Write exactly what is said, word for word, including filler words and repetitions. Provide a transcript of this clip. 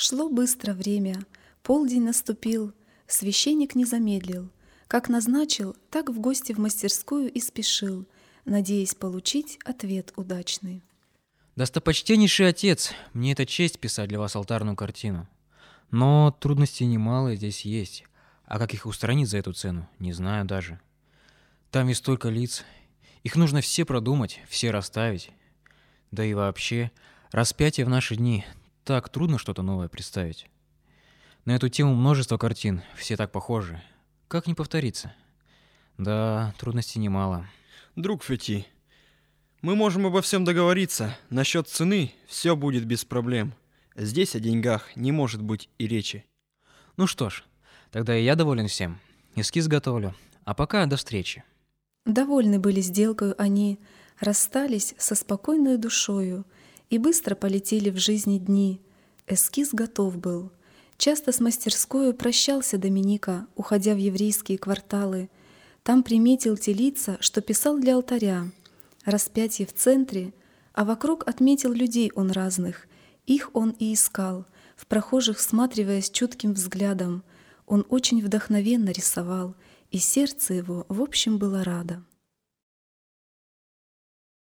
Шло быстро время, полдень наступил, священник не замедлил. Как назначил, так в гости в мастерскую и спешил, надеясь получить ответ удачный. Достопочтеннейший отец, мне это честь писать для вас алтарную картину. Но трудностей немало здесь есть, а как их устранить за эту цену, не знаю даже. Там есть столько лиц, их нужно все продумать, все расставить. Да и вообще, распятие в наши дни так трудно что-то новое представить. На эту тему множество картин, все так похожи. Как не повториться? Да, трудностей немало. Друг Фети, мы можем обо всем договориться. Насчет цены все будет без проблем. Здесь о деньгах не может быть и речи. Ну что ж, тогда и я доволен всем. Эскиз готовлю. А пока до встречи. Довольны были сделкою они, расстались со спокойной душою и быстро полетели в жизни дни. Эскиз готов был. Часто с мастерскою прощался Доминика, уходя в еврейские кварталы. Там приметил те лица, что писал для алтаря. Распятие в центре, а вокруг отметил людей он разных. Их он и искал, в прохожих всматриваясь чутким взглядом. Он очень вдохновенно рисовал, и сердце его в общем было радо.